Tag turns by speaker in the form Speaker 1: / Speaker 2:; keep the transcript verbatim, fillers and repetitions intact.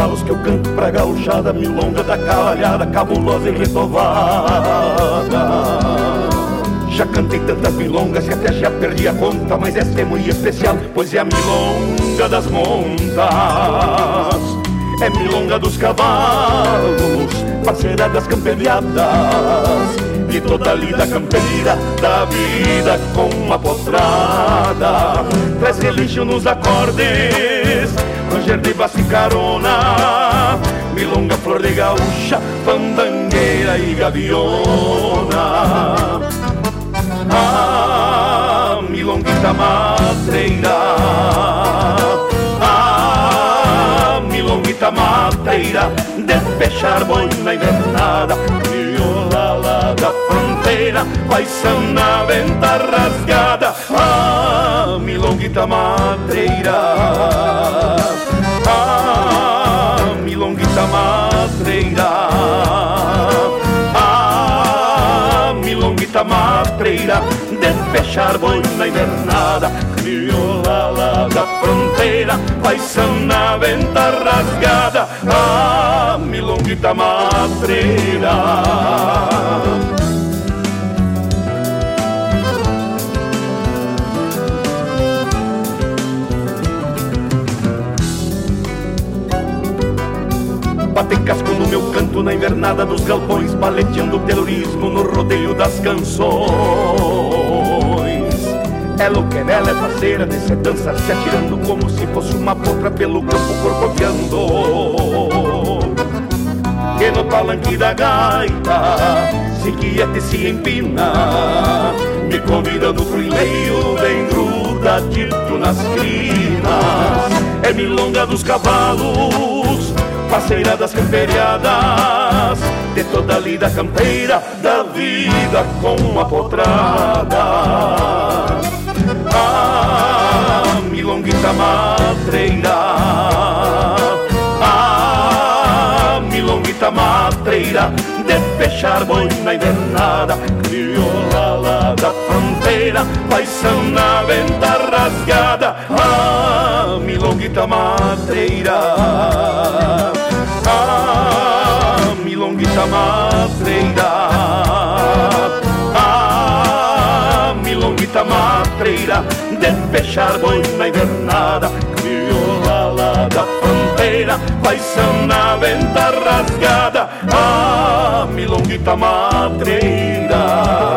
Speaker 1: cavalos que eu canto pra gauchada, milonga da cavalhada, cabulosa e retovada. Já cantei tantas milongas que até já perdi a conta, mas esta é muito especial, pois é a milonga das montas. É milonga dos cavalos, parceira das camperiadas, de toda a lida campeira da vida com uma potrada. Traz relixo nos acordes, ranger de baço e carona, milonga flor de gaúcha, fandangueira e gaviona. Ah, milonguita matreira, ah, milonguita matreira, de fechar boina invernada, viola lá da fronteira, paisana venta rasgada. Ah, milonguita matreira, ah, milonguita matreira, ah, milonguita matreira, de fechar boina invernada, crioula lá da fronteira, paisana venta rasgada. Ah, milonguita matreira. Bate casco no meu canto na invernada dos galpões, paleteando o terrorismo no rodeio das canções. É louquerela, é parceira desse dança, se atirando como se fosse uma potra pelo campo corcoviando. Que no palanque da gaita se quieta e se empina, me convidando pro enleio bem grudadito nas crinas. É milonga dos cavalos, parceira das camperiadas, de toda a lida campeira da vida com uma potrada. Ah, milonguita matreira, ah, milonguita matreira, de fechar boina invernada, crioula lá da fronteira, paisana venta rasgada. Ah, milonguita matreira, ah, milonguita matreira, ah, milonguita matreira, de fechar boina invernada, crioula lá da fronteira, paisana venta rasgada. Ah, milonguita matreira.